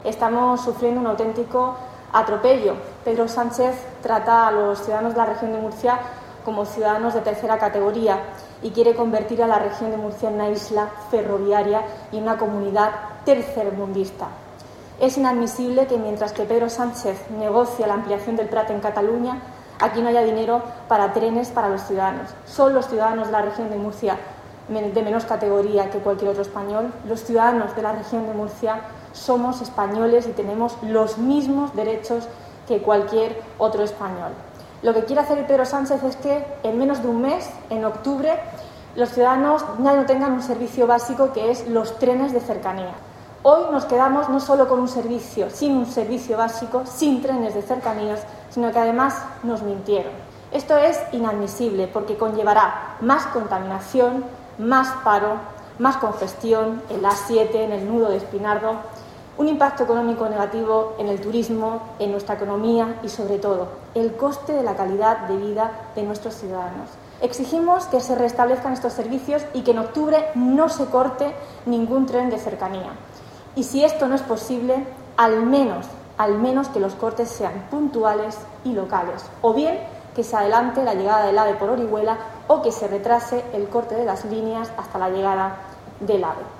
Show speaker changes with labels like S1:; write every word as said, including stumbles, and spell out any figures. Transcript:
S1: Estamos sufriendo un auténtico atropello. Pedro Sánchez trata a los ciudadanos de la región de Murcia como ciudadanos de tercera categoría y quiere convertir a la región de Murcia en una isla ferroviaria y una comunidad tercermundista. Es inadmisible que mientras que Pedro Sánchez negocia la ampliación del Prat en Cataluña, aquí no haya dinero para trenes para los ciudadanos. Son los ciudadanos de la región de Murcia de menos categoría que cualquier otro español. Los ciudadanos de la región de Murcia somos españoles y tenemos los mismos derechos que cualquier otro español. Lo que quiere hacer el Pedro Sánchez es que en menos de un mes, en octubre, los ciudadanos ya no tengan un servicio básico que es los trenes de cercanía. Hoy nos quedamos no solo con un servicio, sin un servicio básico, sin trenes de cercanías, sino que además nos mintieron. Esto es inadmisible porque conllevará más contaminación, más paro, más congestión en la A siete, en el nudo de Espinardo, un impacto económico negativo en el turismo, en nuestra economía y, sobre todo, el coste de la calidad de vida de nuestros ciudadanos. Exigimos que se restablezcan estos servicios y que en octubre no se corte ningún tren de cercanía. Y si esto no es posible, al menos, al menos que los cortes sean puntuales y locales, o bien que se adelante la llegada del AVE por Orihuela o que se retrase el corte de las líneas hasta la llegada del AVE.